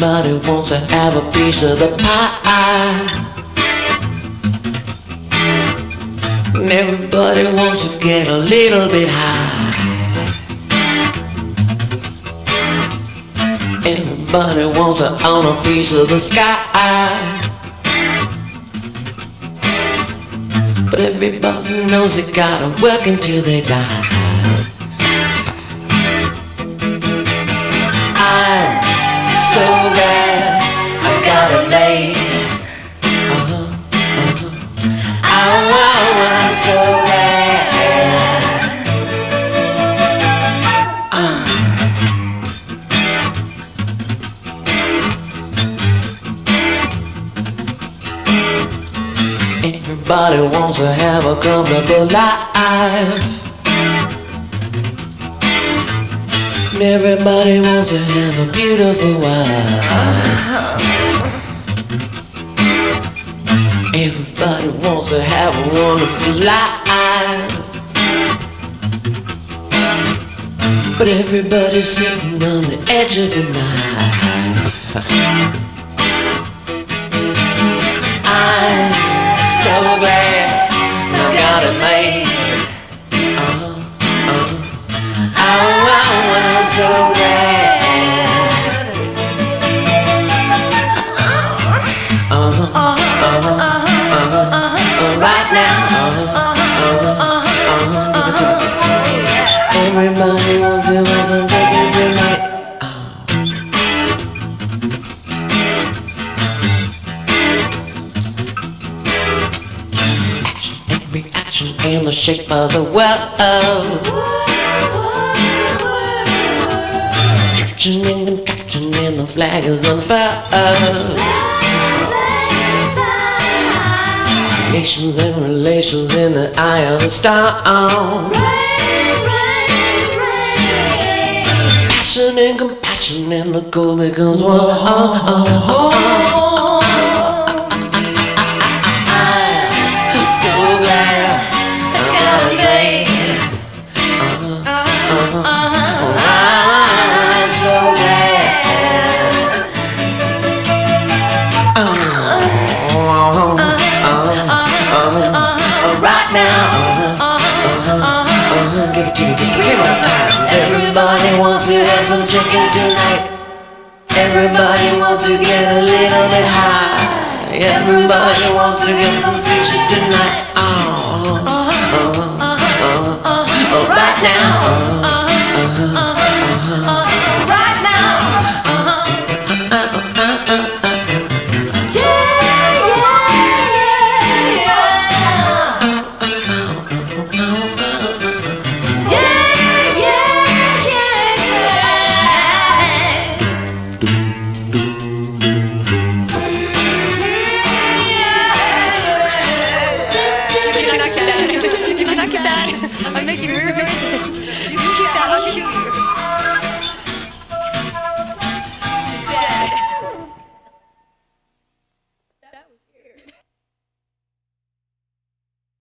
Everybody wants to have a piece of the pie. And everybody wants to get a little bit high. Everybody wants to own a piece of the sky. But everybody knows they gotta work until they die. I'm so glad I got it made. I'm so glad. Everybody wants to have a comfortable life. And everybody wants to have a beautiful wife. Everybody wants to have a wonderful life. But everybody's sitting on the edge of the knife. I'm so glad I got it made. I'm so glad. Right now. Everybody wants to have some drinking tonight. Reaction in the shape of the world. Traction and contraction and the flag is unfurled. Nations and relations in the eye of the storm. Passion and compassion and the cold becomes one. So glad I got it made. I'm so glad. Right now. Give it to me, give it to me. Everybody wants to have some chicken tonight. Everybody wants to get a little bit high. Everybody wants to get some sushi tonight. Oh.